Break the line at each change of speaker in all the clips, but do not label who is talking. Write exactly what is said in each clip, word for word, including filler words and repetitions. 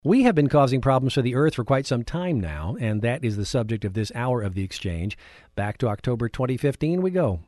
We have been causing problems for the Earth for quite some time now, and that is the subject of this hour of The Exchange. Back to October twenty fifteen we go.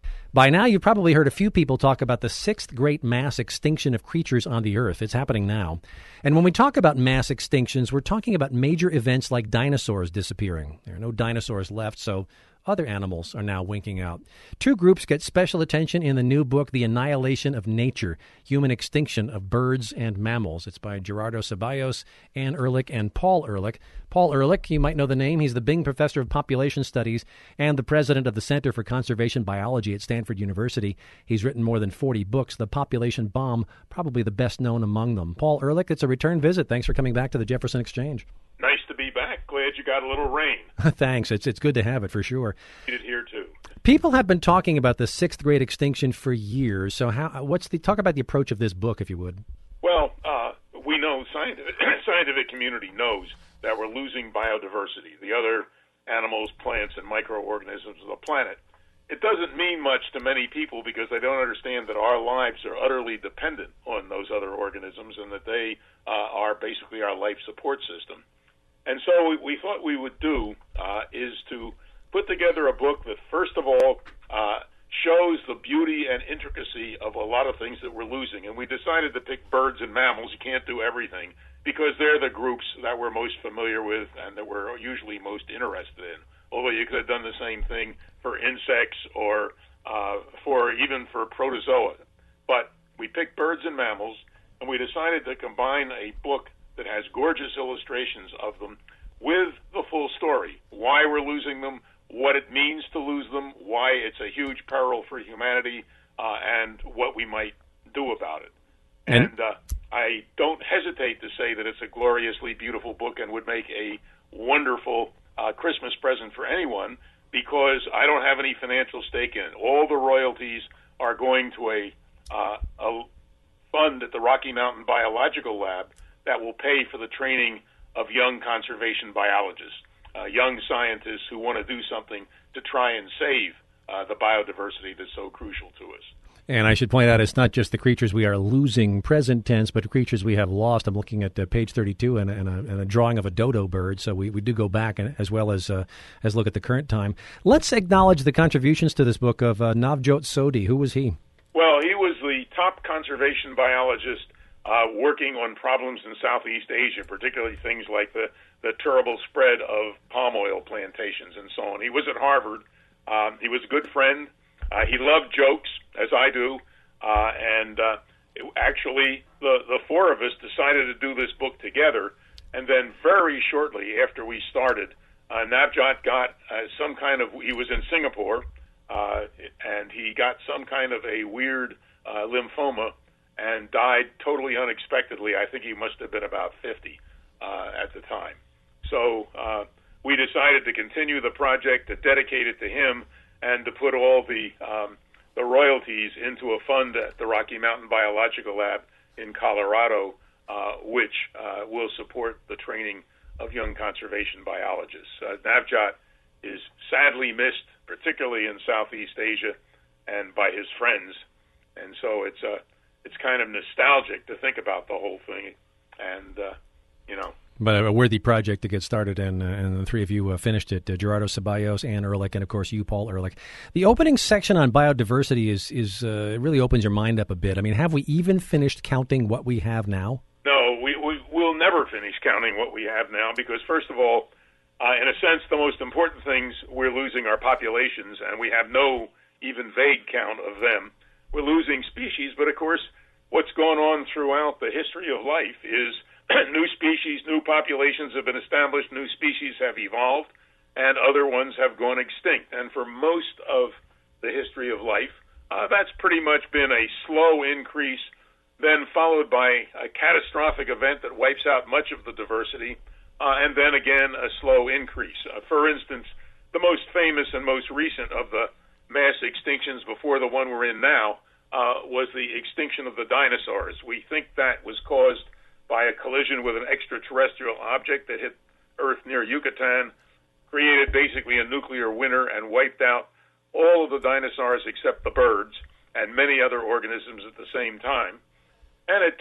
By now, you've probably heard a few people talk about the sixth great mass extinction of creatures on the Earth. It's happening now. And when we talk about mass extinctions, we're talking about major events like dinosaurs disappearing. There are no dinosaurs left, so other animals are now winking out. Two groups get special attention in the new book, The Annihilation of Nature, Human Extinction of Birds and Mammals. It's by Gerardo Ceballos, Anne Ehrlich, and Paul Ehrlich. Paul Ehrlich, you might know the name. He's the Bing Professor of Population Studies and the president of the Center for Conservation Biology at Stanford University. He's written more than forty books. The Population Bomb, probably the best known among them. Paul Ehrlich, it's a return visit. Thanks for coming back to the Jefferson Exchange.
Nice to be back. Glad you got a little rain.
Thanks. It's it's good to have it for sure.
Need it here too.
People have been talking about the sixth great extinction for years. So how? What's the talk about the approach of this book, if you would?
Well, uh, we know scientific scientific community knows that we're losing biodiversity, the other animals, plants, and microorganisms of the planet. It doesn't mean much to many people because they don't understand that our lives are utterly dependent on those other organisms and that they uh, are basically our life support system. And so what we thought we would do uh, is to put together a book that, first of all, uh, shows the beauty and intricacy of a lot of things that we're losing. And we decided to pick birds and mammals. You can't do everything because they're the groups that we're most familiar with and that we're usually most interested in. Although you could have done the same thing for insects or uh, for even for protozoa. But we picked birds and mammals, and we decided to combine a book that has gorgeous illustrations of them with the full story, why we're losing them, what it means to lose them, why it's a huge peril for humanity, uh, and what we might do about it. And, and uh, I don't hesitate to say that it's a gloriously beautiful book and would make a wonderful uh, Christmas present for anyone because I don't have any financial stake in it. All the royalties are going to a, uh, a fund at the Rocky Mountain Biological Lab that will pay for the training of young conservation biologists, uh, young scientists who want to do something to try and save uh, the biodiversity that's so crucial to us.
And I should point out, it's not just the creatures we are losing, present tense, but creatures we have lost. I'm looking at uh, page thirty-two and, and, a, and a drawing of a dodo bird, so we, we do go back and, as well as uh, as look at the current time. Let's acknowledge the contributions to this book of uh, Navjot Sodhi. Who was he?
Well, he was the top conservation biologist uh, working on problems in Southeast Asia, particularly things like the, the terrible spread of palm oil plantations and so on. He was at Harvard. Um, he was a good friend. Uh, he loved jokes, as I do, uh, and uh, it, actually the, the four of us decided to do this book together, and then very shortly after we started, uh, Navjot got uh, some kind of, he was in Singapore, uh, and he got some kind of a weird uh, lymphoma and died totally unexpectedly. I think he must have been about fifty uh, at the time. So uh, we decided to continue the project, to dedicate it to him, and to put all the um, the royalties into a fund at the Rocky Mountain Biological Lab in Colorado, uh, which uh, will support the training of young conservation biologists. Uh, Navjot is sadly missed, particularly in Southeast Asia, and by his friends. And so it's uh, it's kind of nostalgic to think about the whole thing, and uh, you know.
But a worthy project to get started, and, uh, and the three of you uh, finished it. Uh, Gerardo Ceballos, Anne Ehrlich, and, of course, you, Paul Ehrlich. The opening section on biodiversity is, is uh, it really opens your mind up a bit. I mean, have we even finished counting what we have now?
No, we, we, we'll never finish counting what we have now because, first of all, uh, in a sense, the most important things, we're losing our populations, and we have no even vague count of them. We're losing species, but, of course, what's going on throughout the history of life is new species, new populations have been established, new species have evolved, and other ones have gone extinct. And for most of the history of life, uh, that's pretty much been a slow increase, then followed by a catastrophic event that wipes out much of the diversity, uh, and then again a slow increase. Uh, for instance, the most famous and most recent of the mass extinctions before the one we're in now uh, was the extinction of the dinosaurs. We think that was caused by a collision with an extraterrestrial object that hit Earth near Yucatan, created basically a nuclear winter and wiped out all of the dinosaurs except the birds and many other organisms at the same time. And it took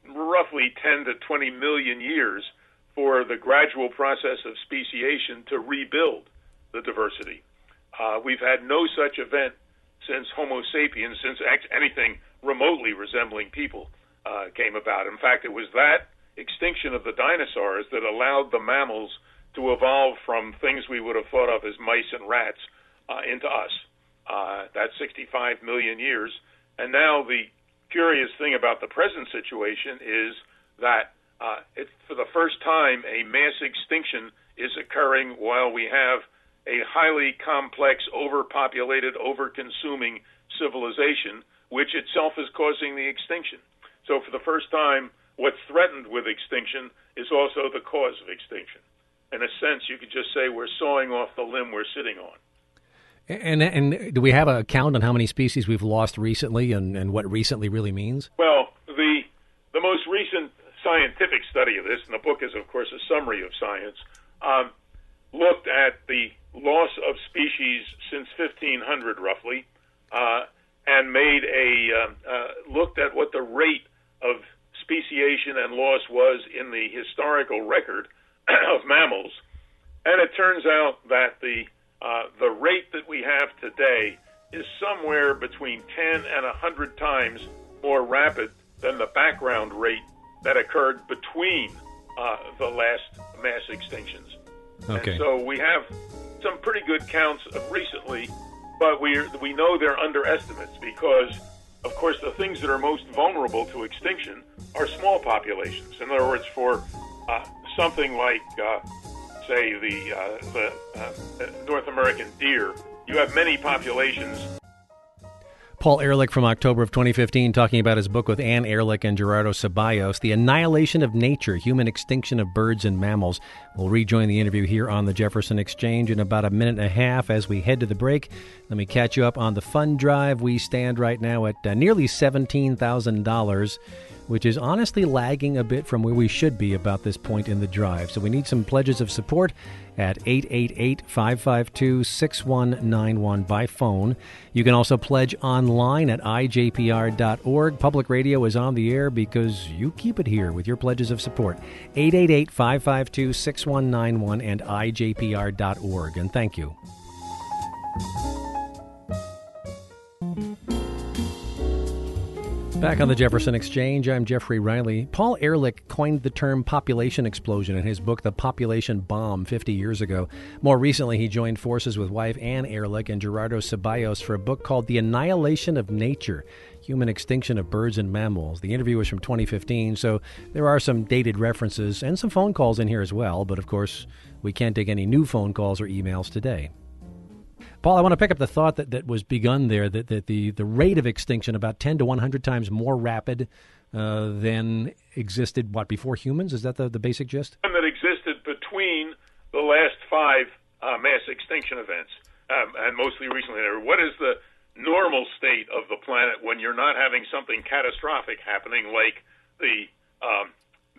roughly ten to twenty million years for the gradual process of speciation to rebuild the diversity. Uh, we've had no such event since Homo sapiens, since anything remotely resembling people uh, came about. In fact, it was that extinction of the dinosaurs that allowed the mammals to evolve from things we would have thought of as mice and rats uh, into us. Uh, that's sixty-five million years. And now the curious thing about the present situation is that uh, it, for the first time, a mass extinction is occurring while we have a highly complex, overpopulated, over-consuming civilization, which itself is causing the extinction. So for the first time, what's threatened with extinction is also the cause of extinction. In a sense, you could just say we're sawing off the limb we're sitting on.
And and do we have a count on how many species we've lost recently and, and what recently really means?
Well, the the most recent scientific study of this, and the book is, of course, a summary of science, um, looked at the loss of species since fifteen hundred, roughly, uh, and made a uh, uh, looked at what the rate of speciation and loss was in the historical record of mammals, and it turns out that the uh, the rate that we have today is somewhere between ten and one hundred times more rapid than the background rate that occurred between uh, the last mass extinctions.
Okay.
And so we have some pretty good counts of recently, but we we know they're underestimates because, of course, the things that are most vulnerable to extinction are small populations. In other words, for uh, something like, uh, say, the, uh, the uh, North American deer, you have many populations.
Paul Ehrlich from October of twenty fifteen talking about his book with Ann Ehrlich and Gerardo Ceballos, The Annihilation of Nature, Human Extinction of Birds and Mammals. We'll rejoin the interview here on the Jefferson Exchange in about a minute and a half as we head to the break. Let me catch you up on the fund drive. We stand right now at uh, nearly seventeen thousand dollars, which is honestly lagging a bit from where we should be about this point in the drive. So we need some pledges of support at eight eight eight, five five two, six one nine one by phone. You can also pledge online at I J P R dot org. Public radio is on the air because you keep it here with your pledges of support. eight eight eight, five five two, six one nine one and I J P R dot org. And thank you. Back on the Jefferson Exchange, I'm Jeffrey Riley. Paul Ehrlich coined the term population explosion in his book, The Population Bomb, fifty years ago. More recently, he joined forces with wife Ann Ehrlich and Gerardo Ceballos for a book called The Annihilation of Nature, Human Extinction of Birds and Mammals. The interview was from twenty fifteen, so there are some dated references and some phone calls in here as well. But, of course, we can't take any new phone calls or emails today. Paul, I want to pick up the thought that, that was begun there, that, that the, the rate of extinction about ten to one hundred times more rapid uh, than existed, what, before humans? Is that the, the basic gist?
That existed between the last five uh, mass extinction events, um, and mostly recently. What is the normal state of the planet when you're not having something catastrophic happening like the um,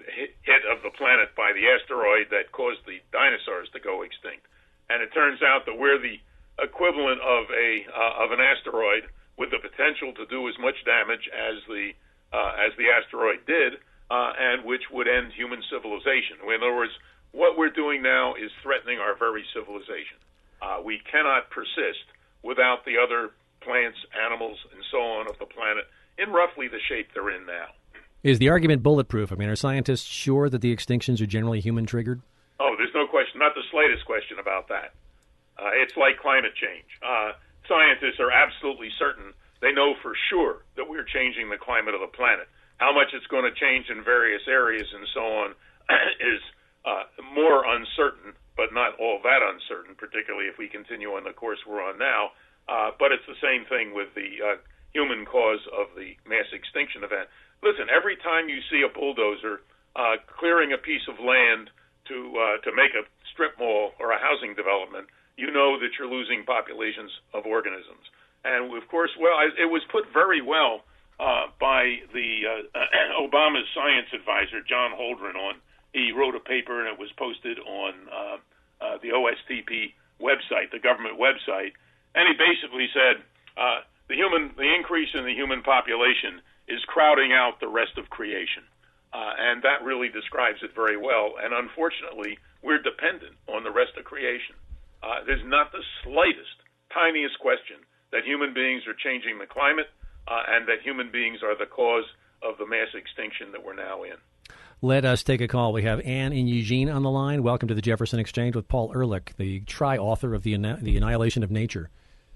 hit of the planet by the asteroid that caused the dinosaurs to go extinct? And it turns out that we're the equivalent of a uh, of an asteroid with the potential to do as much damage as the uh, as the asteroid did, uh, and which would end human civilization. In other words, what we're doing now is threatening our very civilization. Uh, we cannot persist without the other plants, animals, and so on of the planet in roughly the shape they're in now.
Is the argument bulletproof? I mean, are scientists sure that the extinctions are generally human-triggered?
Oh, there's no question, not the slightest question about that. Uh, it's like climate change. Uh, scientists are absolutely certain. They know for sure that we're changing the climate of the planet. How much it's going to change in various areas and so on is uh, more uncertain, but not all that uncertain, particularly if we continue on the course we're on now. Uh, but it's the same thing with the uh, human cause of the mass extinction event. Listen, every time you see a bulldozer uh, clearing a piece of land to uh, to make a strip mall or a housing development, you know that you're losing populations of organisms. And, of course, well, it was put very well uh, by the uh, Obama's science advisor, John Holdren. On He wrote a paper, and it was posted on uh, uh, the O S T P website, the government website. And he basically said uh, the human, the increase in the human population is crowding out the rest of creation. Uh, and that really describes it very well. And unfortunately, we're dependent on the rest of creation. Uh, there's not the slightest, tiniest question that human beings are changing the climate uh, and that human beings are the cause of the mass extinction that we're now in.
Let us take a call. We have Anne in Eugene on the line. Welcome to the Jefferson Exchange with Paul Ehrlich, the tri-author of the, the Annihilation of Nature.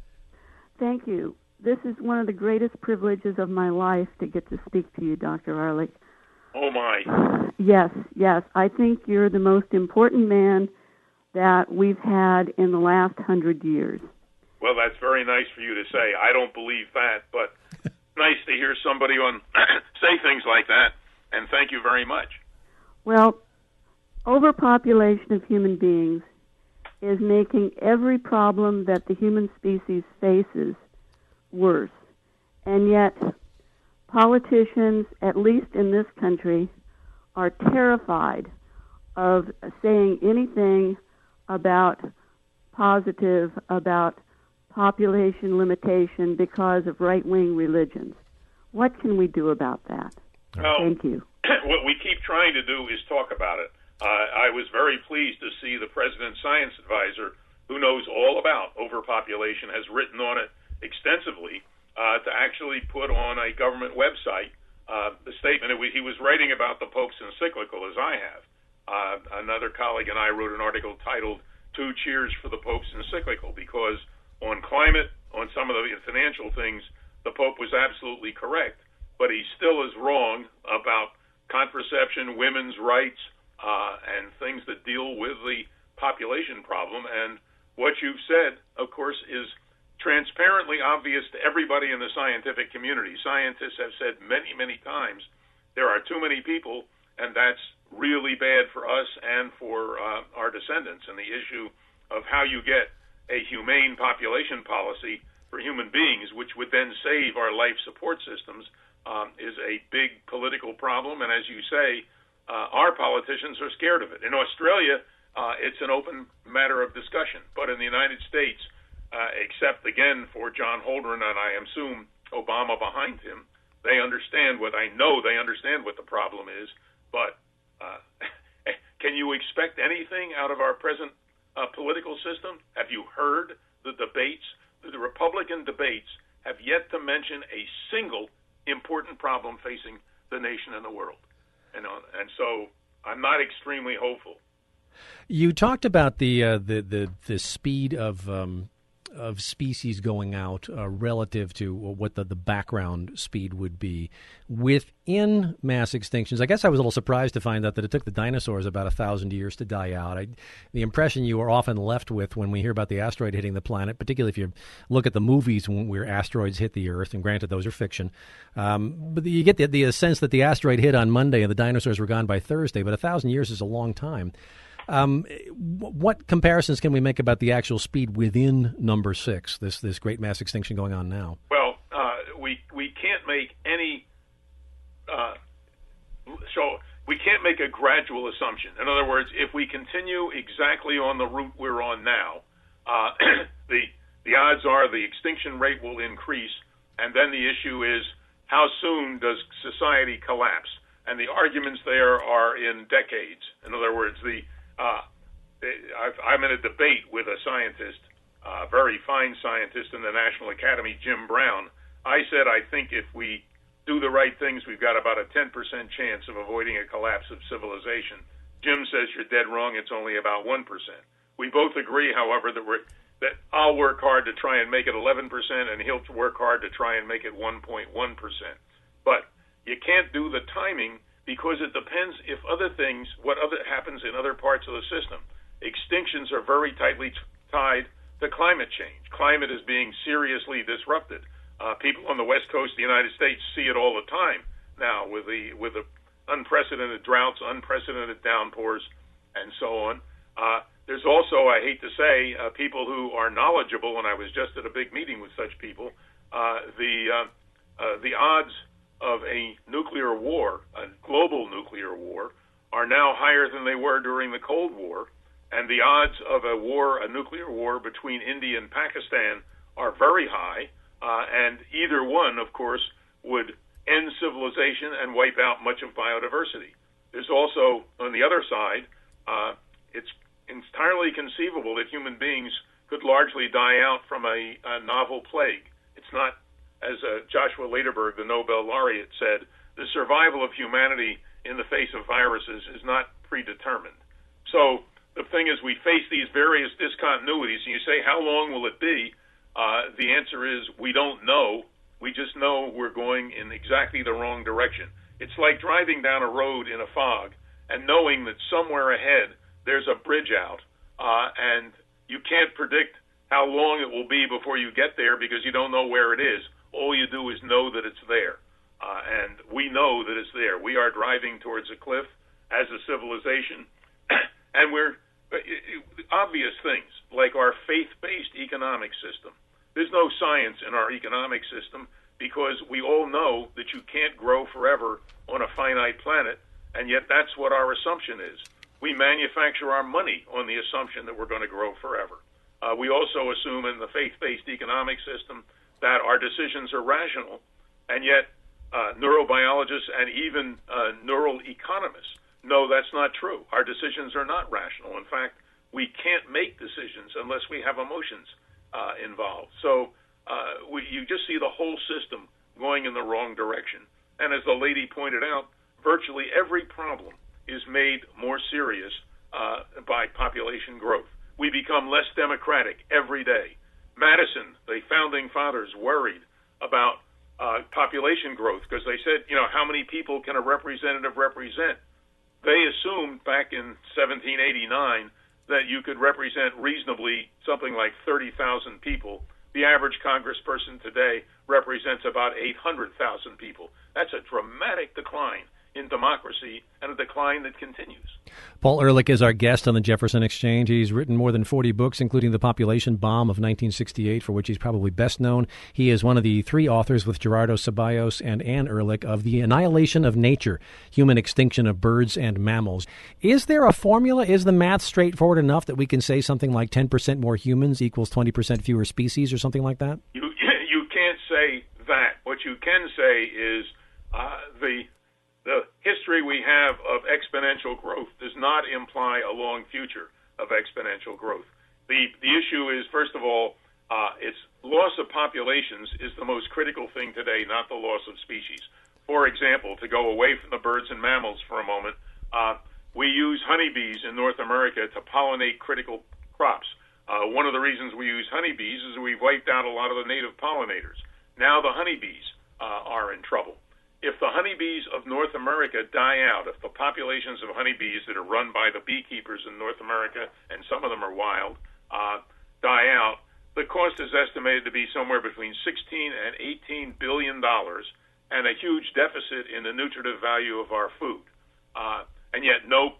Thank you. This is one of the greatest privileges of my life to get to speak to you, Doctor Ehrlich.
Oh, my.
Yes, yes. I think you're the most important man that we've had in the last hundred years.
Well, that's very nice for you to say. I don't believe that, but nice to hear somebody on say things like that, and thank you very much.
Well, overpopulation of human beings is making every problem that the human species faces worse, and yet politicians, at least in this country, are terrified of saying anything about positive, about population limitation because of right-wing religions. What can we do about that?
Well,
Thank you.
What we keep trying to do is talk about it. Uh, I was very pleased to see the President's science advisor, who knows all about overpopulation, has written on it extensively, uh, to actually put on a government website uh, the statement. He was writing about the Pope's encyclical, as I have. Uh, another colleague and I wrote an article titled Two Cheers for the Pope's Encyclical, because on climate, on some of the financial things, the Pope was absolutely correct, but he still is wrong about contraception, women's rights, uh, and things that deal with the population problem. And what you've said, of course, is transparently obvious to everybody in the scientific community. Scientists have said many, many times there are too many people, and that's really bad for us and for uh, our descendants. And the issue of how you get a humane population policy for human beings, which would then save our life support systems, um, is a big political problem. And as you say, uh, our politicians are scared of it. In Australia, uh, it's an open matter of discussion. But in the United States, uh, except, again, for John Holdren and I assume Obama behind him, they understand what I know they understand what the problem is. But uh, can you expect anything out of our present uh, political system? Have you heard the debates? The Republican debates have yet to mention a single important problem facing the nation and the world. And, uh, and so I'm not extremely hopeful.
You talked about the uh, the, the the speed of um, of species going out uh, relative to what the, the background speed would be within mass extinctions. I guess I was a little surprised to find out that it took the dinosaurs about a thousand years to die out. I, the impression you are often left with when we hear about the asteroid hitting the planet, particularly if you look at the movies where asteroids hit the Earth, and granted those are fiction, um, but you get the, the sense that the asteroid hit on Monday and the dinosaurs were gone by Thursday, but a thousand years is a long time. Um, what comparisons can we make about the actual speed within number six, this this great mass extinction going on now?
Well, uh, we we can't make any uh, so we can't make a gradual assumption. In other words, if we continue exactly on the route we're on now, uh, the the odds are the extinction rate will increase, and then the issue is how soon does society collapse? And the arguments there are in decades. In other words, the Uh, I've, I'm in a debate with a scientist, a very fine scientist in the National Academy, Jim Brown. I said, I think if we do the right things, we've got about a ten percent chance of avoiding a collapse of civilization. Jim says you're dead wrong. It's only about one percent. We both agree, however, that, we're, that I'll work hard to try and make it eleven percent, and he'll work hard to try and make it one point one percent. But you can't do the timing, because it depends if other things, what other happens in other parts of the system. Extinctions are very tightly t- tied to climate change. Climate is being seriously disrupted. Uh, people on the west coast of the United States see it all the time now with the with the unprecedented droughts, unprecedented downpours, and so on. Uh, there's also, I hate to say, uh, people who are knowledgeable, and I was just at a big meeting with such people, uh, the uh, uh, the odds of a nuclear war, a global nuclear war, are now higher than they were during the Cold War, and the odds of a war, a nuclear war between India and Pakistan are very high, uh, and either one, of course, would end civilization and wipe out much of biodiversity. There's also, on the other side, uh, it's entirely conceivable that human beings could largely die out from a, a novel plague. It's not, as uh, Joshua Lederberg, the Nobel laureate, said, the survival of humanity in the face of viruses is not predetermined. So the thing is, we face these various discontinuities, and you say, how long will it be? Uh, the answer is, we don't know. We just know we're going in exactly the wrong direction. It's like driving down a road in a fog and knowing that somewhere ahead there's a bridge out, uh, and you can't predict how long it will be before you get there because you don't know where it is. All you do is know that it's there, uh, and we know that it's there. We are driving towards a cliff as a civilization, and we're obvious things like our faith-based economic system. There's no science in our economic system because we all know that you can't grow forever on a finite planet, and yet that's what our assumption is. We manufacture our money on the assumption that we're going to grow forever. Uh, we also assume in the faith-based economic system that our decisions are rational, and yet uh, neurobiologists and even uh, neural economists know that's not true. Our decisions are not rational. In fact, we can't make decisions unless we have emotions uh, involved. So uh, we, you just see the whole system going in the wrong direction. And as the lady pointed out, virtually every problem is made more serious uh, by population growth. We become less democratic every day. Madison, the founding fathers, worried about uh, population growth because they said, you know, how many people can a representative represent? They assumed back in seventeen eighty-nine that you could represent reasonably something like thirty thousand people. The average congressperson today represents about eight hundred thousand people. That's a dramatic decline in democracy and a decline that continues.
Paul Ehrlich is our guest on the Jefferson Exchange. He's written more than forty books, including The Population Bomb of nineteen sixty-eight, for which he's probably best known. He is one of the three authors with Gerardo Ceballos and Anne Ehrlich of The Annihilation of Nature, Human Extinction of Birds and Mammals. Is there a formula? Is the math straightforward enough that we can say something like ten percent more humans equals twenty percent fewer species or something like that?
You, you can't say that. What you can say is uh, the The history we have of exponential growth does not imply a long future of exponential growth. The the issue is, first of all, uh, it's loss of populations is the most critical thing today, not the loss of species. For example, to go away from the birds and mammals for a moment, uh, we use honeybees in North America to pollinate critical crops. Uh, one of the reasons we use honeybees is we've wiped out a lot of the native pollinators. Now the honeybees uh, are in trouble. If the honeybees of North America die out, if the populations of honeybees that are run by the beekeepers in North America, and some of them are wild, uh, die out, the cost is estimated to be somewhere between sixteen and eighteen billion dollars, and a huge deficit in the nutritive value of our food. Uh, and yet no,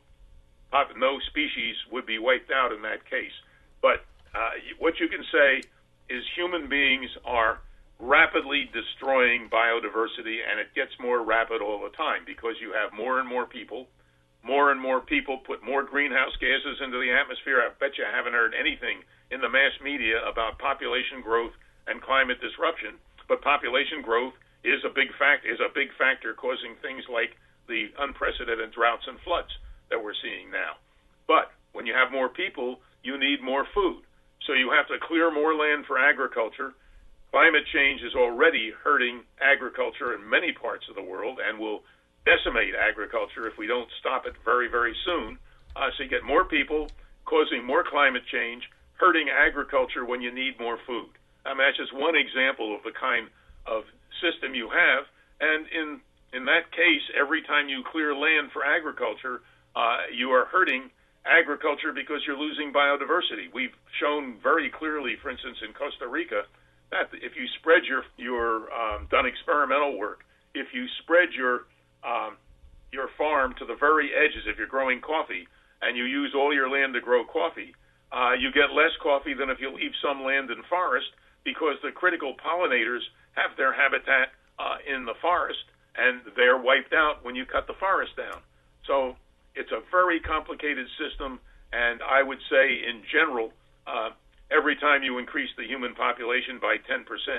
no species would be wiped out in that case. But uh, what you can say is human beings are rapidly destroying biodiversity, and it gets more rapid all the time because you have more and more people. More and more people put more greenhouse gases into the atmosphere. I bet you haven't heard anything in the mass media about population growth and climate disruption, but population growth is a big fact is a big factor causing things like the unprecedented droughts and floods that we're seeing now. But when you have more people, you need more food. So you have to clear more land for agriculture. Climate change is already hurting agriculture in many parts of the world and will decimate agriculture if we don't stop it very, very soon. Uh, so you get more people causing more climate change, hurting agriculture when you need more food. I mean, that's just one example of the kind of system you have. And in, in that case, every time you clear land for agriculture, uh, you are hurting agriculture because you're losing biodiversity. We've shown very clearly, for instance, in Costa Rica, that if you spread your your um, done experimental work, if you spread your um, your farm to the very edges, if you're growing coffee and you use all your land to grow coffee, uh, you get less coffee than if you leave some land in forest because the critical pollinators have their habitat uh, in the forest and they're wiped out when you cut the forest down. So it's a very complicated system, and I would say in general, uh, every time you increase the human population by ten percent,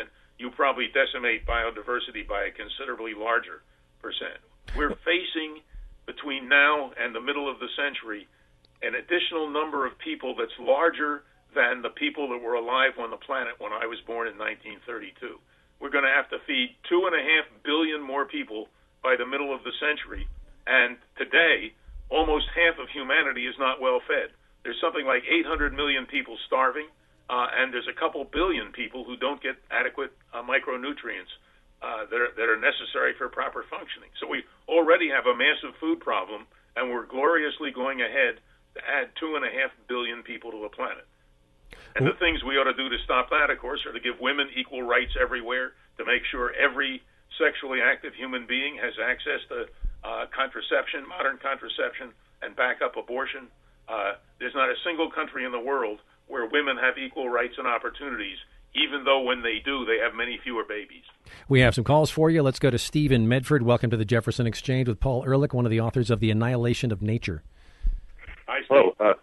you probably decimate biodiversity by a considerably larger percent. We're facing, between now and the middle of the century, an additional number of people that's larger than the people that were alive on the planet when I was born in nineteen thirty-two. We're going to have to feed two and a half billion more people by the middle of the century. And today, almost half of humanity is not well fed. There's something like eight hundred million people starving, uh, and there's a couple billion people who don't get adequate uh, micronutrients uh, that, are, that are necessary for proper functioning. So we already have a massive food problem, and we're gloriously going ahead to add two and a half billion people to the planet. And the things we ought to do to stop that, of course, are to give women equal rights everywhere, to make sure every sexually active human being has access to uh, contraception, modern contraception, and backup abortion. Uh, there's not a single country in the world where women have equal rights and opportunities, even though when they do, they have many fewer babies.
We have some calls for you. Let's go to Steve in Medford. Welcome to the Jefferson Exchange with Paul Ehrlich, one of the authors of The Annihilation of Nature.
Hi, Steve.
Hello, uh,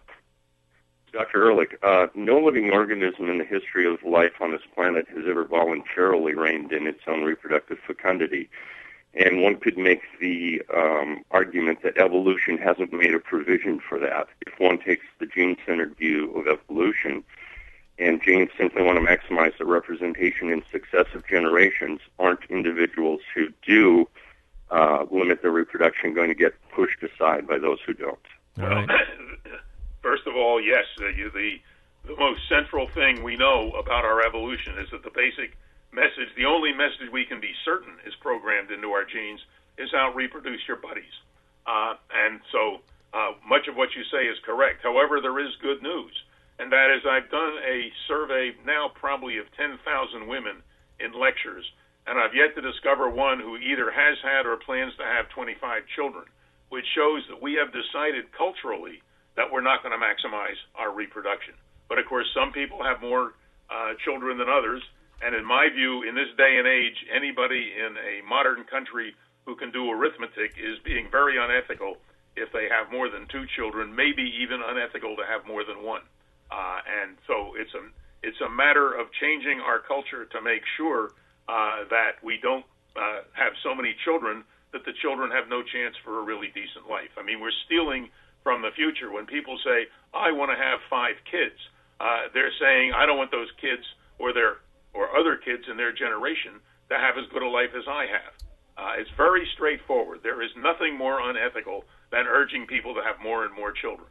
Doctor Ehrlich. Uh, no living organism in the history of life on this planet has ever voluntarily reigned in its own reproductive fecundity. And one could make the um, argument that evolution hasn't made a provision for that. If one takes the gene-centered view of evolution, and genes simply want to maximize the representation in successive generations, aren't individuals who do uh, limit their reproduction going to get pushed aside by those who don't?
All right.
First of all, yes, uh, you, the the most central thing we know about our evolution is that the basic message, the only message we can be certain is programmed into our genes, is out reproduce your buddies. Uh, and so uh, much of what you say is correct. However, there is good news, and that is I've done a survey now probably of ten thousand women in lectures, and I've yet to discover one who either has had or plans to have twenty-five children, which shows that we have decided culturally that we're not going to maximize our reproduction. But, of course, some people have more uh, children than others, and in my view, in this day and age, anybody in a modern country who can do arithmetic is being very unethical if they have more than two children, maybe even unethical to have more than one. Uh, and so it's a, it's a matter of changing our culture to make sure uh, that we don't uh, have so many children that the children have no chance for a really decent life. I mean, we're stealing from the future. When people say, I want to have five kids, uh, they're saying, I don't want those kids or their or other kids in their generation to have as good a life as I have. Uh, it's very straightforward. There is nothing more unethical than urging people to have more and more children.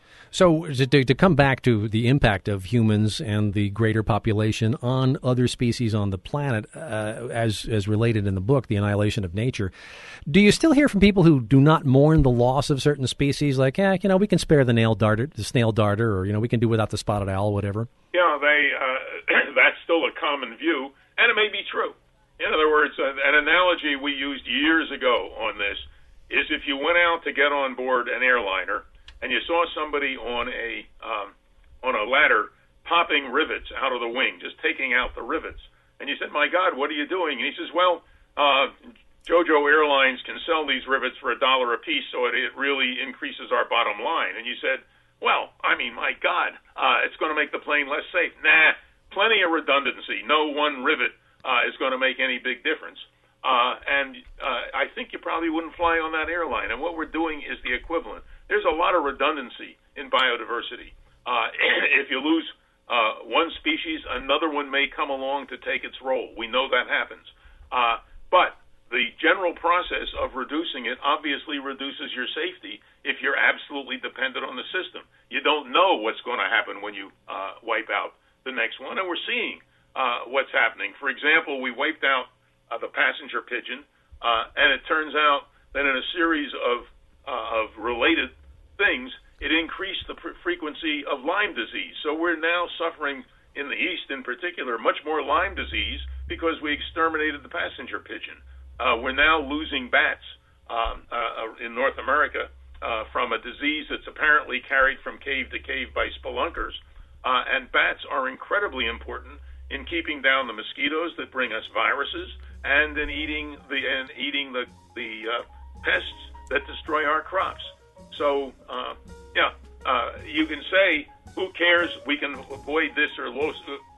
So to, to come back to the impact of humans and the greater population on other species on the planet, uh, as as related in the book, The Annihilation of Nature, do you still hear from people who do not mourn the loss of certain species, like, yeah, you know, we can spare the nail darter, the snail darter, or, you know, we can do without the spotted owl, whatever?
Yeah, they uh, that's still a common view, and it may be true. In other words, uh, an analogy we used years ago on this is if you went out to get on board an airliner and you saw somebody on a um, on a ladder popping rivets out of the wing, just taking out the rivets, and you said, "My God, what are you doing?" And he says, "Well, uh, JoJo Airlines can sell these rivets for a dollar a piece, so it, it really increases our bottom line." And you said, "Well, I mean, my God, uh, it's going to make the plane less safe." Nah, plenty of redundancy. No one rivet uh, is going to make any big difference. Uh, and uh, I think you probably wouldn't fly on that airline. And what we're doing is the equivalent. There's a lot of redundancy in biodiversity. Uh, if you lose uh, one species, another one may come along to take its role. We know that happens. Uh, but the general process of reducing it obviously reduces your safety if you're absolutely dependent on the system. You don't know what's going to happen when you uh, wipe out the next one, and we're seeing uh, what's happening. For example, we wiped out uh, the passenger pigeon, uh, and it turns out that in a series of uh, of related things, it increased the pr- frequency of Lyme disease. So we're now suffering, in the East in particular, much more Lyme disease because we exterminated the passenger pigeon. Uh, we're now losing bats um, uh, in North America uh, from a disease that's apparently carried from cave to cave by spelunkers. Uh, and bats are incredibly important in keeping down the mosquitoes that bring us viruses and in eating the and eating the the uh, pests that destroy our crops. So, uh, yeah, uh, you can say, who cares? We can avoid this or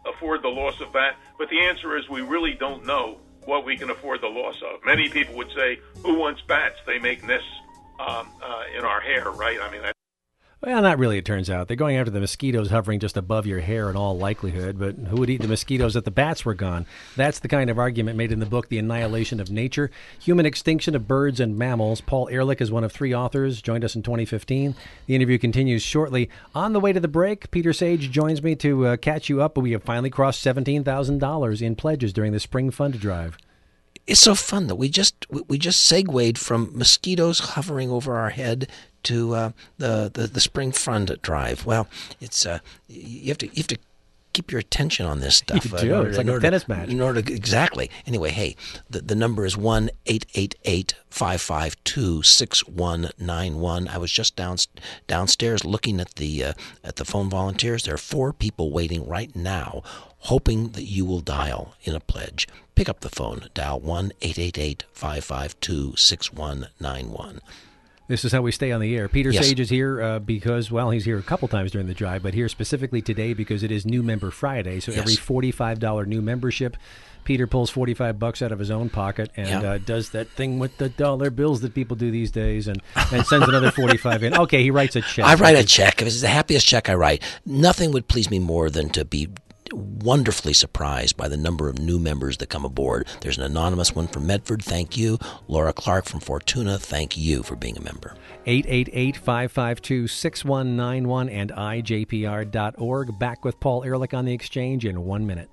afford the loss of that? But the answer is we really don't know what we can afford the loss of. Many people would say, who wants bats? They make nests um, uh, in our hair, right? I mean, that
Well, not really, it turns out. They're going after the mosquitoes hovering just above your hair in all likelihood, but who would eat the mosquitoes if the bats were gone? That's the kind of argument made in the book, The Annihilation of Nature, Human Extinction of Birds and Mammals. Paul Ehrlich is one of three authors, joined us in twenty fifteen. The interview continues shortly. On the way to the break, Peter Sage joins me to uh, catch you up, but we have finally crossed seventeen thousand dollars in pledges during the Spring Fund Drive.
It's so fun that we just we just segued from mosquitoes hovering over our head to uh, the, the the Spring Fund Drive. Well, it's uh, you have to you have to keep your attention on this stuff.
You do.
Uh,
It's like a tennis match.
In order to, exactly. Anyway, hey, the the number is one eight eight eight five five two six one nine one. I was just down downstairs looking at the uh, at the phone volunteers. There are four people waiting right now, hoping that you will dial in a pledge. Pick up the phone, dial one eight eight eight five five two six one nine one.
This is how we stay on the air. Peter
Yes.
Sage is here uh, because, well, he's here a couple times during the drive, but here specifically today because it is New Member Friday. So
Yes.
every forty-five dollars new membership, Peter pulls forty-five bucks out of his own pocket and
Yeah.
uh, does that thing with the dollar bills that people do these days and, and sends another forty-five in. Okay, he writes a check.
I write a check. It's the happiest check I write. Nothing would please me more than to be wonderfully surprised by the number of new members that come aboard. There's an anonymous one from Medford, thank you. Laura Clark from Fortuna, thank you for being a member.
eight eight eight five five two six one nine one and I J P R dot org. Back with Paul Ehrlich on the Exchange in one minute.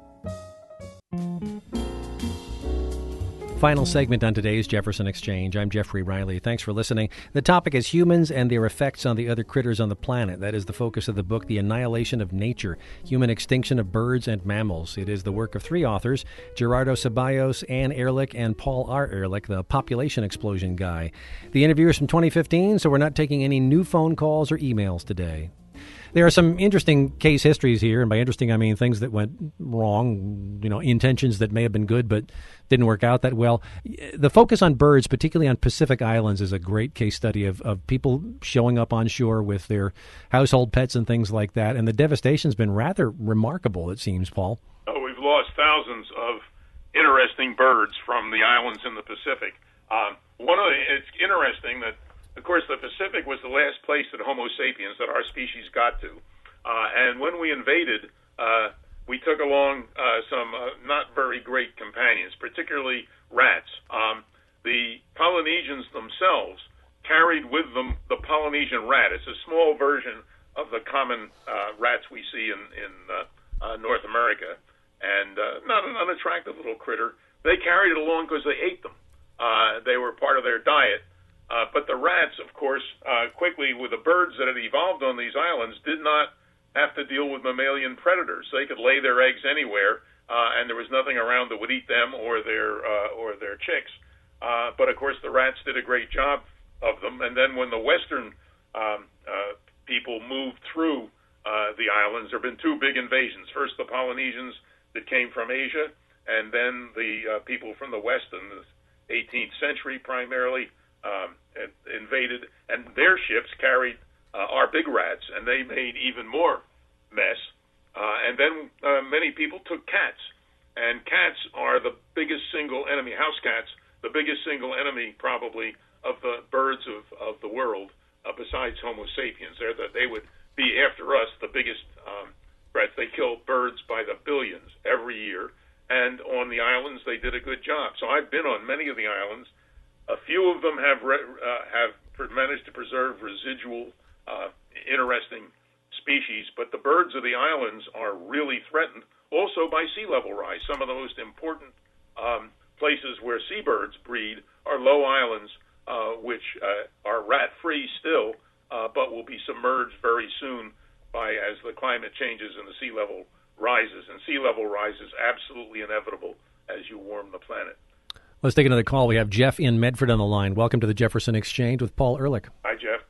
Final segment on today's Jefferson Exchange. I'm Jeffrey Riley. Thanks for listening. The topic is humans and their effects on the other critters on the planet. That is the focus of the book, The Annihilation of Nature, Human Extinction of Birds and Mammals. It is the work of three authors, Gerardo Ceballos, Ann Ehrlich, and Paul R. Ehrlich, the population explosion guy. The interview is from twenty fifteen, so we're not taking any new phone calls or emails today. There are some interesting case histories here, and by interesting I mean things that went wrong, you know, intentions that may have been good but didn't work out that well. The focus on birds, particularly on Pacific Islands, is a great case study of, of people showing up on shore with their household pets and things like that, and the devastation's been rather remarkable, it seems, Paul.
Oh, we've lost thousands of interesting birds from the islands in the Pacific. Um, one of the, it's interesting that, of course, the Pacific was the last place that Homo sapiens, that our species got to. Uh, and when we invaded, uh, we took along uh, some uh, not very great companions, particularly rats. Um, the Polynesians themselves carried with them the Polynesian rat. It's a small version of the common uh, rats we see in, in uh, uh, North America, and uh, not an unattractive little critter. They carried it along because they ate them. Uh, they were part of their diet. Uh, but the rats, of course, uh, quickly, with the birds that had evolved on these islands, did not have to deal with mammalian predators. They could lay their eggs anywhere, uh, and there was nothing around that would eat them or their uh, or their chicks. Uh, but, of course, the rats did a great job of them. And then when the Western um, uh, people moved through uh, the islands, there have been two big invasions. First, the Polynesians that came from Asia, and then the uh, people from the West in the eighteenth century primarily um, invaded, and their ships carried uh, our big rats, and they made even more mess. Uh, and then uh, many people took cats, and cats are the biggest single enemy, house cats, the biggest single enemy probably of the birds of, of the world, uh, besides Homo sapiens. They're the, they would be, after us, the biggest um, threats. They kill birds by the billions every year, and on the islands they did a good job. So I've been on many of the islands. A few of them have re- uh, have managed to preserve residual uh, interesting species, but the birds of the islands are really threatened also by sea level rise. Some of the most important um, places where seabirds breed are low islands, uh, which uh, are rat-free still, uh, but will be submerged very soon by as the climate changes and the sea level rises. And sea level rise is absolutely inevitable as you warm the planet.
Let's take another call. We have Jeff in Medford on the line. Welcome to the Jefferson Exchange with Paul Ehrlich.
Hi, Jeff.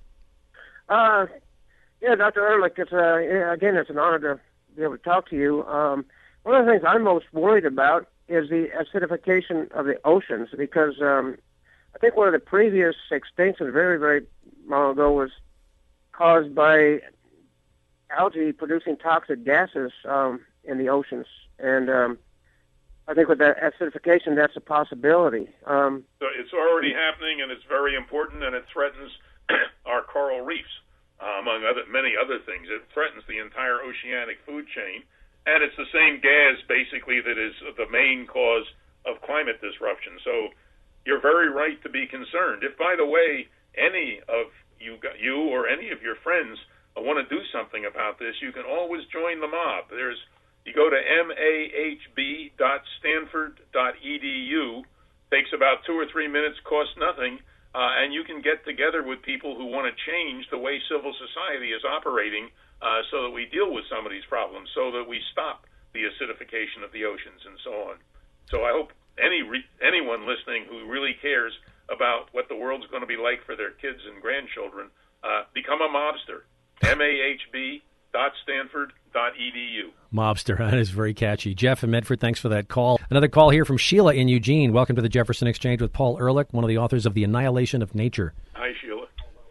Uh, yeah, Doctor Ehrlich, it's, uh, again, it's an honor to be able to talk to you. Um, one of the things I'm most worried about is the acidification of the oceans, because um, I think one of the previous extinctions very, very long ago was caused by algae producing toxic gases. Um, in the oceans. And um, I think with that acidification, that's a possibility. Um,
so it's already happening, and it's very important, and it threatens our coral reefs, uh, among other many other things. It threatens the entire oceanic food chain, and it's the same gas, basically, that is the main cause of climate disruption. So you're very right to be concerned. If, by the way, any of you, you or any of your friends want to do something about this, you can always join the mob. There's You go to M A H B dot stanford dot E D U, takes about two or three minutes, costs nothing, uh, and you can get together with people who want to change the way civil society is operating uh, so that we deal with some of these problems, so that we stop the acidification of the oceans and so on. So I hope any re- anyone listening who really cares about what the world's going to be like for their kids and grandchildren, uh, become a mobster. M A H B dot stanford dot E D U.
Mobster, that is very catchy. Jeff and Medford, thanks for that call. Another call here from Sheila in Eugene. Welcome to the Jefferson Exchange with Paul Ehrlich, one of the authors of The Annihilation of Nature.
Hi, Sheila.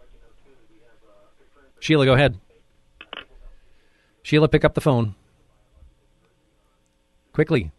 Sheila, go ahead. Sheila, pick up the phone. Quickly.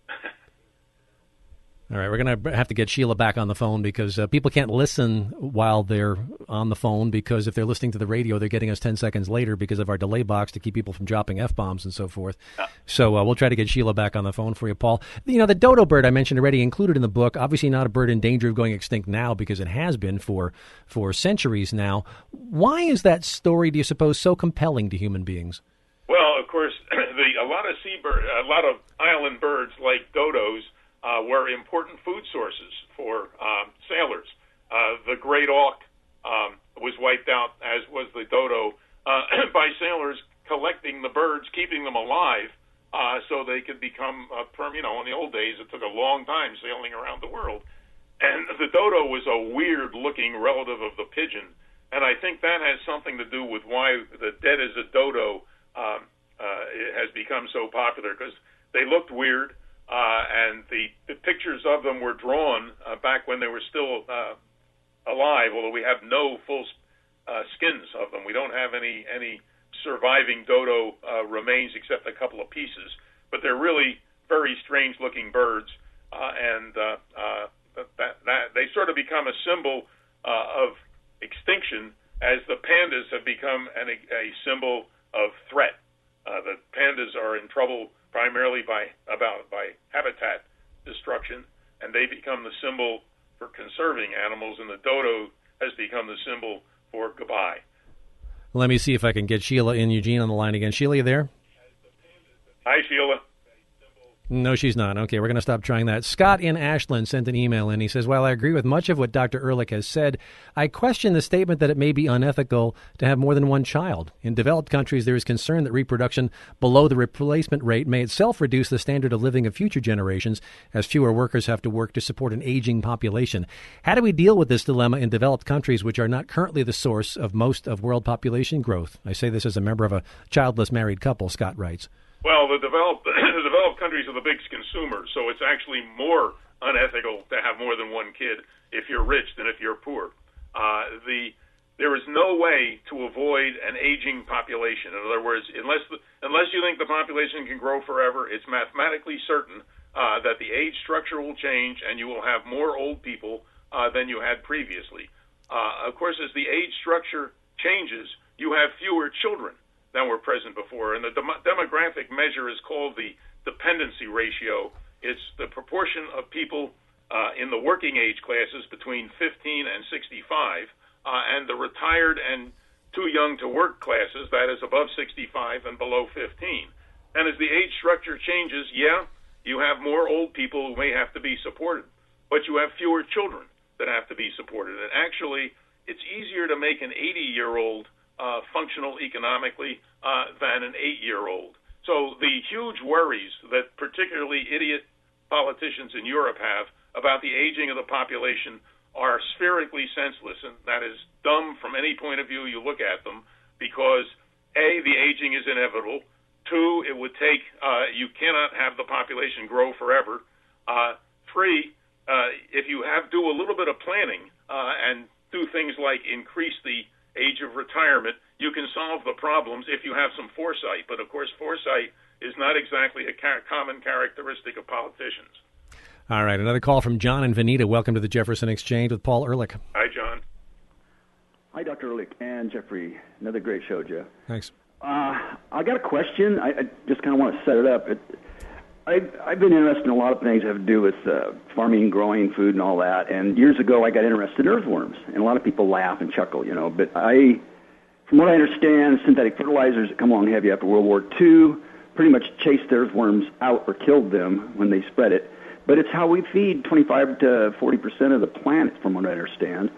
All right, we're going to have to get Sheila back on the phone because uh, people can't listen while they're on the phone, because if they're listening to the radio, they're getting us ten seconds later because of our delay box to keep people from dropping F-bombs and so forth. Yeah. So uh, we'll try to get Sheila back on the phone for you, Paul. You know, the dodo bird I mentioned already, included in the book, obviously not a bird in danger of going extinct now because it has been for, for centuries now. Why is that story, do you suppose, so compelling to human beings?
Well, of course, the, a lot of seabird, a lot of island birds like dodos Uh, were important food sources for um, sailors. Uh, the great auk um, was wiped out, as was the dodo, uh, by sailors collecting the birds, keeping them alive, uh, so they could become, uh, perm- you know, in the old days, it took a long time sailing around the world. And the dodo was a weird-looking relative of the pigeon, and I think that has something to do with why the dead as a dodo um, uh, it has become so popular, because they looked weird. Uh, and the, the pictures of them were drawn uh, back when they were still uh, alive, although we have no full uh, skins of them. We don't have any, any surviving dodo uh, remains except a couple of pieces. But they're really very strange-looking birds, uh, and uh, uh, that, that, they sort of become a symbol uh, of extinction as the pandas have become an, a symbol of threat. Uh, the pandas are in trouble primarily by about by habitat destruction, and they become the symbol for conserving animals, and the dodo has become the symbol for goodbye.
Let me see if I can get Sheila in Eugene on the line again. Sheila, you there?
Hi, Sheila.
No, she's not. Okay, we're going to stop trying that. Scott in Ashland sent an email in. He says, while I agree with much of what Doctor Ehrlich has said, I question the statement that it may be unethical to have more than one child. In developed countries, there is concern that reproduction below the replacement rate may itself reduce the standard of living of future generations, as fewer workers have to work to support an aging population. How do we deal with this dilemma in developed countries, which are not currently the source of most of world population growth? I say this as a member of a childless married couple, Scott writes.
Well, the developed the developed countries are the biggest consumers, so it's actually more unethical to have more than one kid if you're rich than if you're poor. Uh, the there is no way to avoid an aging population. In other words, unless the, unless you think the population can grow forever, it's mathematically certain uh, that the age structure will change, and you will have more old people uh, than you had previously. Uh, of course, as the age structure changes, you have fewer children than were present before. And the dem- demographic measure is called the dependency ratio. It's the proportion of people uh, in the working age classes between fifteen and sixty-five, uh, and the retired and too young to work classes, that is above sixty-five and below fifteen. And as the age structure changes, yeah, you have more old people who may have to be supported, but you have fewer children that have to be supported. And actually, it's easier to make an eighty-year-old Uh, functional economically uh, than an eight-year-old. So the huge worries that particularly idiot politicians in Europe have about the aging of the population are spherically senseless, and that is dumb from any point of view you look at them, because A, the aging is inevitable. Two, it would take, uh, you cannot have the population grow forever. Uh, three, uh, if you have do a little bit of planning uh, and do things like increase the age of retirement, you can solve the problems if you have some foresight. But, of course, foresight is not exactly a car- common characteristic of politicians.
All right, another call from John and Veneta. Welcome to the Jefferson Exchange with Paul Ehrlich.
Hi, John.
Hi, Doctor Ehrlich and Jeffrey. Another great show, Jeff.
Thanks.
Uh, I got a question. I, I just kind of want to set it up. It, I've, I've been interested in a lot of things that have to do with uh, farming, growing food, and all that. And years ago, I got interested in earthworms. And a lot of people laugh and chuckle, you know. But I, from what I understand, synthetic fertilizers that come along heavy after World War Two pretty much chased the earthworms out or killed them when they spread it. But it's how we feed twenty-five to forty percent of the planet, from what I understand.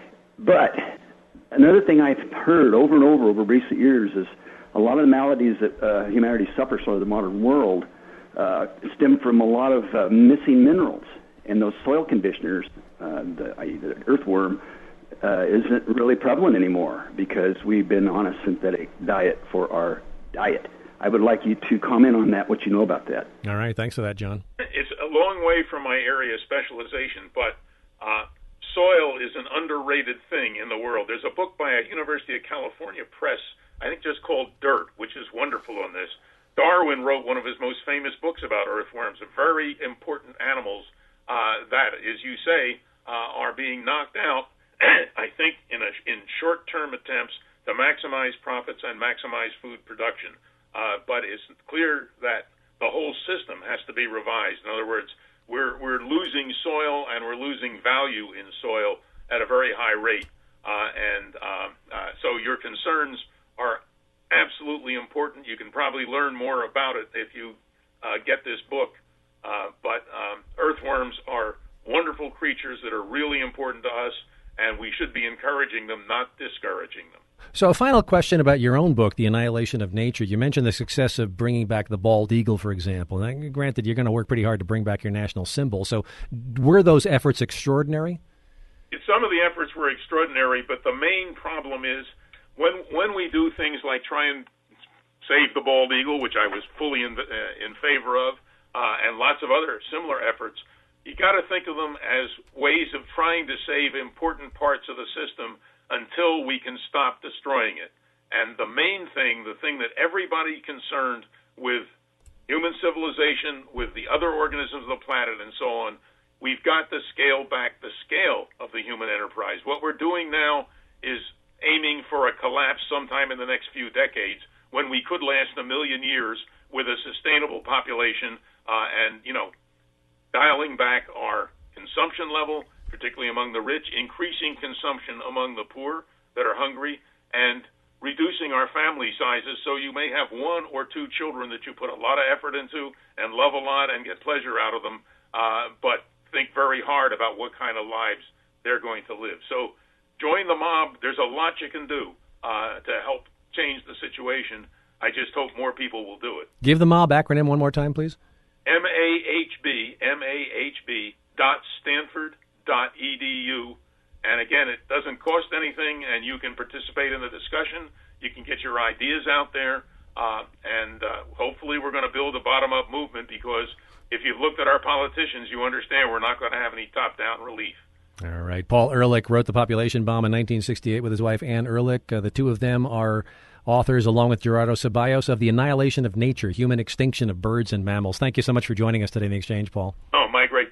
But another thing I've heard over and over over recent years is a lot of the maladies that uh, humanity suffers from in the modern world uh, stem from a lot of uh, missing minerals. And those soil conditioners, uh, the, that is the earthworm, uh, isn't really prevalent anymore because we've been on a synthetic diet for our diet. I would like you to comment on that, what you know about that.
All right, thanks for that, John.
It's a long way from my area of specialization, but uh, soil is an underrated thing in the world. There's a book by a University of California Press, I think just called Dirt, which is wonderful on this. Darwin wrote one of his most famous books about earthworms, very important animals uh, that, as you say, uh, are being knocked out, I think, in, a, in short-term attempts to maximize profits and maximize food production. Uh, but it's clear that the whole system has to be revised. In other words, we're we're losing soil and we're losing value in soil at a very high rate. Uh, and uh, uh, so your concerns are absolutely important. You can probably learn more about it if you uh, get this book. Uh, but um, earthworms are wonderful creatures that are really important to us, and we should be encouraging them, not discouraging them.
So a final question about your own book, The Annihilation of Nature. You mentioned the success of bringing back the bald eagle, for example. And granted, you're going to work pretty hard to bring back your national symbol. So were those efforts extraordinary?
Some of the efforts were extraordinary, but the main problem is when when we do things like try and save the bald eagle, which I was fully in, uh, in favor of, uh, and lots of other similar efforts, you got to think of them as ways of trying to save important parts of the system until we can stop destroying it. And the main thing, the thing that everybody concerned with human civilization, with the other organisms of the planet and so on, we've got to scale back the scale of the human enterprise. What we're doing now is aiming for a collapse sometime in the next few decades when we could last a million years with a sustainable population uh, and, you know, dialing back our consumption level, particularly among the rich, increasing consumption among the poor that are hungry, and reducing our family sizes so you may have one or two children that you put a lot of effort into and love a lot and get pleasure out of them, uh, but think very hard about what kind of lives they're going to live. So join the mob. There's a lot you can do uh, to help change the situation. I just hope more people will do it.
Give the mob acronym one more time, please.
M A H B, M A H B dot Stanford dot E D U, and again, it doesn't cost anything, and you can participate in the discussion. You can get your ideas out there, uh, and uh, hopefully we're going to build a bottom-up movement, because if you've looked at our politicians, you understand we're not going to have any top-down relief.
All right. Paul Ehrlich wrote The Population Bomb in nineteen sixty-eight with his wife, Ann Ehrlich. Uh, the two of them are authors, along with Gerardo Ceballos, of The Annihilation of Nature, Human Extinction of Birds and Mammals. Thank you so much for joining us today in the Exchange, Paul.
Oh, my great